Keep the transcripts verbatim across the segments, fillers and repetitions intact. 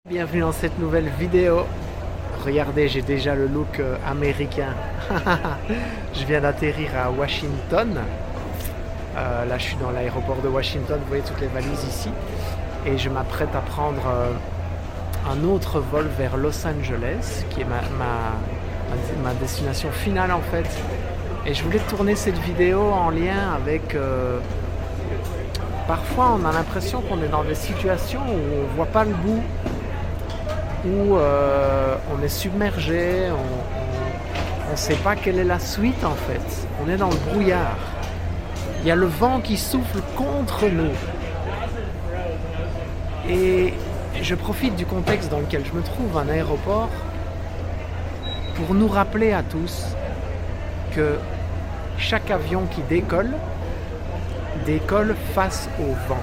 Bienvenue dans cette nouvelle vidéo. Regardez, j'ai déjà le look euh, américain. Je viens d'atterrir à Washington. Euh, là, je suis dans l'aéroport de Washington. Vous voyez toutes les valises ici. Et je m'apprête à prendre euh, un autre vol vers Los Angeles, qui est ma, ma, ma destination finale en fait. Et je voulais tourner cette vidéo en lien avec... Euh, parfois, on a l'impression qu'on est dans des situations où on ne voit pas le bout, où euh, on est submergé, on ne sait pas quelle est la suite en fait. On est dans le brouillard. Il y a le vent qui souffle contre nous. Et je profite du contexte dans lequel je me trouve, un aéroport, pour nous rappeler à tous que chaque avion qui décolle, décolle face au vent.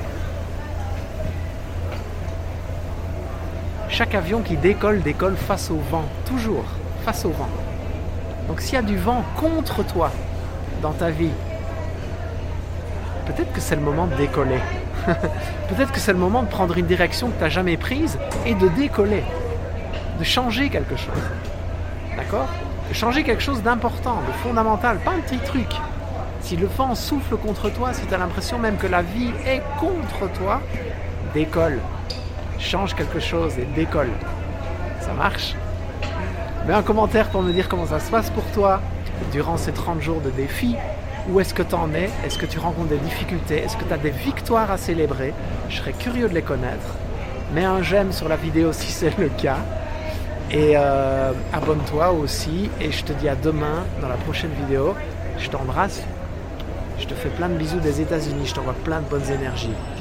Chaque avion qui décolle, décolle face au vent. Toujours face au vent. Donc s'il y a du vent contre toi dans ta vie, peut-être que c'est le moment de décoller. Peut-être que c'est le moment de prendre une direction que tu n'as jamais prise et de décoller. De changer quelque chose. D'accord ? De changer quelque chose d'important, de fondamental, pas un petit truc. Si le vent souffle contre toi, si tu as l'impression même que la vie est contre toi, décolle. Change quelque chose et décolle. Ça marche ? Mets un commentaire pour me dire comment ça se passe pour toi durant ces trente jours de défi. Où est-ce que tu en es ? Est-ce que tu rencontres des difficultés ? Est-ce que tu as des victoires à célébrer ? Je serais curieux de les connaître. Mets un j'aime sur la vidéo si c'est le cas. Et euh, abonne-toi aussi. Et je te dis à demain dans la prochaine vidéo. Je t'embrasse. Je te fais plein de bisous des États-Unis. Je t'envoie plein de bonnes énergies.